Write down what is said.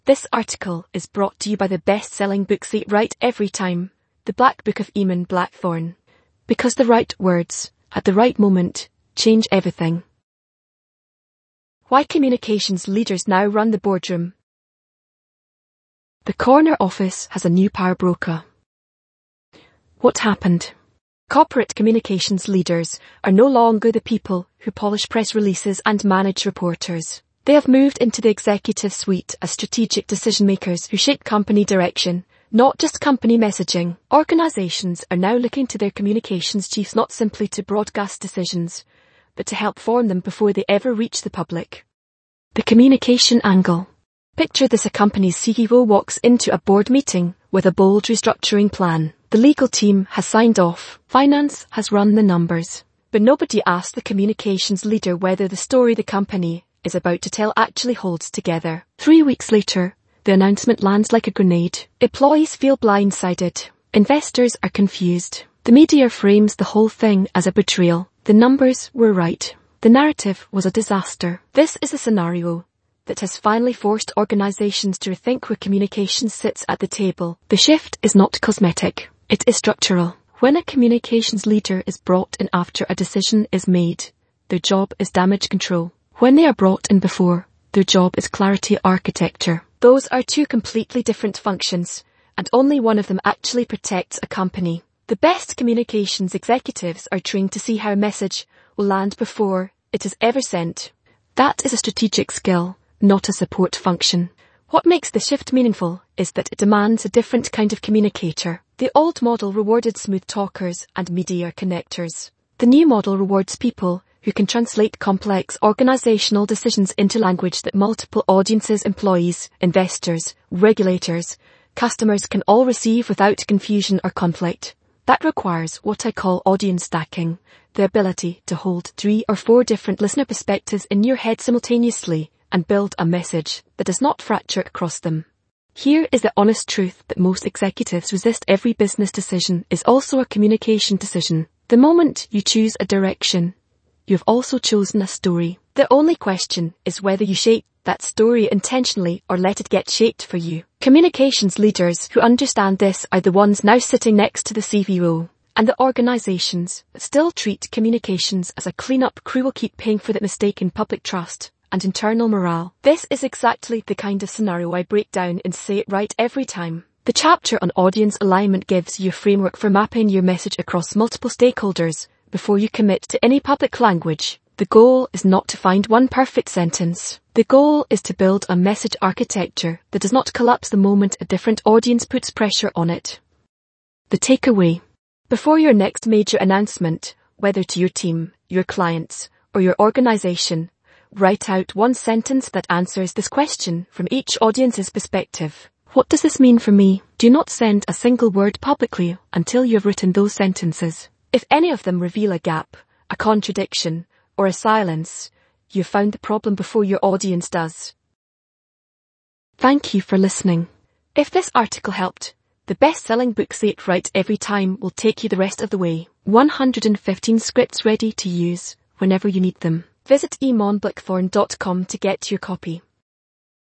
This article is brought to you by the best-selling book Say It Right Every Time, The Black Book of Eamon Blackthorne. Because the right words, at the right moment, change everything. Why communications leaders now run the boardroom. The corner office has a new power broker. What happened? Corporate communications leaders are no longer the people who polish press releases and manage reporters. They have moved into the executive suite as strategic decision makers who shape company direction, not just company messaging. Organizations are now looking to their communications chiefs not simply to broadcast decisions, but to help form them before they ever reach the public. The communication angle. Picture this: a company's CEO walks into a board meeting with a bold restructuring plan. The legal team has signed off, finance has run the numbers, but nobody asked the communications leader whether the story the company is about to tell actually holds together. 3 weeks later, the announcement lands like a grenade. Employees feel blindsided. Investors are confused. The media frames the whole thing as a betrayal. The numbers were right. The narrative was a disaster. This is a scenario that has finally forced organizations to rethink where communications sits at the table. The shift is not cosmetic. It is structural. When a communications leader is brought in after a decision is made, their job is damage control. When they are brought in before, their job is clarity architecture. Those are two completely different functions, and only one of them actually protects a company. The best communications executives are trained to see how a message will land before it is ever sent. That is a strategic skill, not a support function. What makes the shift meaningful is that it demands a different kind of communicator. The old model rewarded smooth talkers and media connectors. The new model rewards people who can translate complex organizational decisions into language that multiple audiences, employees, investors, regulators, customers can all receive without confusion or conflict. That requires what I call audience stacking, the ability to hold 3 or 4 different listener perspectives in your head simultaneously and build a message that does not fracture across them. Here is the honest truth that most executives resist. Every business decision is also a communication decision. The moment you choose a direction, you've also chosen a story. The only question is whether you shape that story intentionally or let it get shaped for you. Communications leaders who understand this are the ones now sitting next to the CEO, and the organizations that still treat communications as a cleanup crew will keep paying for that mistake in public trust and internal morale. This is exactly the kind of scenario I break down in Say It Right Every Time. The chapter on audience alignment gives you a framework for mapping your message across multiple stakeholders before you commit to any public language. The goal is not to find one perfect sentence. The goal is to build a message architecture that does not collapse the moment a different audience puts pressure on it. The takeaway. Before your next major announcement, whether to your team, your clients, or your organization, write out one sentence that answers this question from each audience's perspective. What does this mean for me? Do not send a single word publicly until you have written those sentences. If any of them reveal a gap, a contradiction, or a silence, you've found the problem before your audience does. Thank you for listening. If this article helped, the best-selling book Say It Right Every Time will take you the rest of the way. 115 scripts ready to use whenever you need them. Visit eamonblackthorne.com to get your copy.